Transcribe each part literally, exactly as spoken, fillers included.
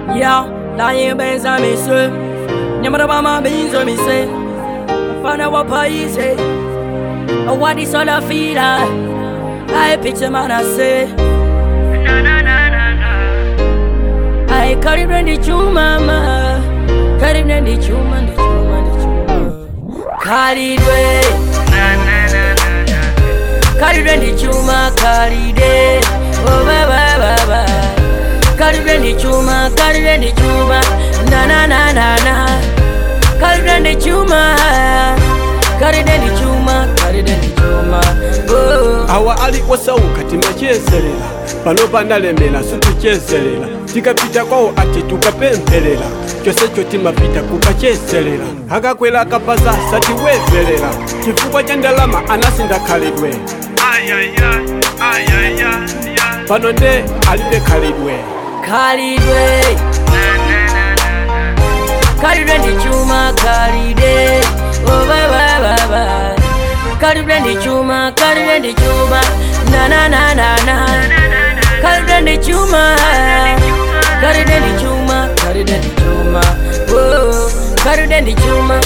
Yeah, lying bands on me, sir. Never about my beans on me, say. Find out what pays, eh? And what is all I feel like? I picture man, I say. Na na na na na. I carry brandy to mama. Carry brandy to man, the chuma, the chuma. Carry way. Na na na na na. Carry brandy chuma, carry day. Oh, bye bye bye bye. Carry brandy chuma, carry brandy chuma. Na na na na na. Carry brandy chuma. Carry brandy chuma, carry brandy chuma. Oh. Awa ali wasauka timachezelela. Pano panalemela situchezelela. Tikapita kwao ati tukapempelela. Chose cho timapita kukachezelela. Hakakwela kapaza sati wevelela. Kifukwa cha ndalama anasinda khalidwe. Ayaya, ayaya, ayaya. Pano nde alibe khalidwe. Khalidwe. Na na na na na. Carry brandy chuma, carry day. Oh bye bye bye bye. Carry brandy chuma, carry brandy chuma. Na na na na na. Carry brandy chuma. Carry brandy chuma, carry brandy chuma. Oh, carry brandy chuma.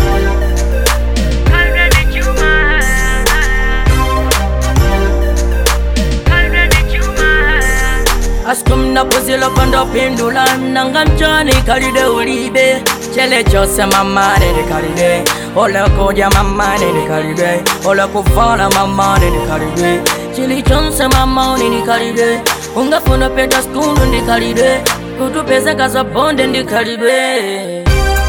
Carry brandy chuma. Carry brandy chuma. Askum na pozilo panda pendula nanga mchani carry de ulibe. Chele chose mama de carry de. Ola koja mama de carry de. Ola kufala mama de carry de. Chili chonse mama de carry de. Unga funa peda skunu de carry de. Kutu pesa kaza bonde de carry de.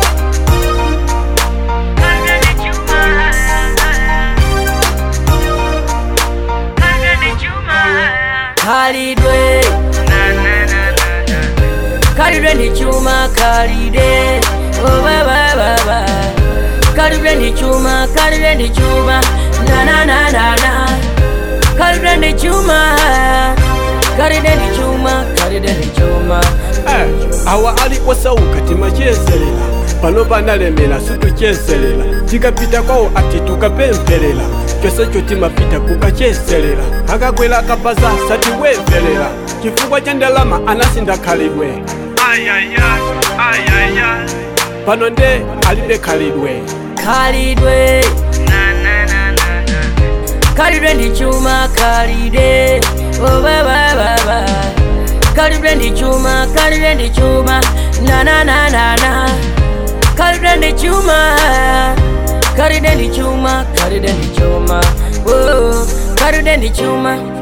Carry de. Na na na na. Carry brandy chuma, carry de. Oh bye bye bye bye. Carry brandy chuma, carry brandy chuma. Na na na na na. Carry brandy chuma. Carry brandy chuma, carry brandy chuma. Eh, awa ali wasauka timachezelela. Pano panalemela situchezelela. Tikapita kwao ati tukapempelela. Chose cho timapita kukachezelela. Hakakwela kapaza sati wevelela. Kifukwa cha ndalama anasinda khalidwe. Ayaya, ayaya. Pano nde alibe khalidwe. Khalidwe. Na na na na na. Carry brandy chuma, carry day. Oh bye bye bye bye. Carry brandy chuma, carry brandy chuma. Na na na na na. Carry brandy chuma. Carry brandy chuma, carry brandy chuma. Oh, carry brandy chuma.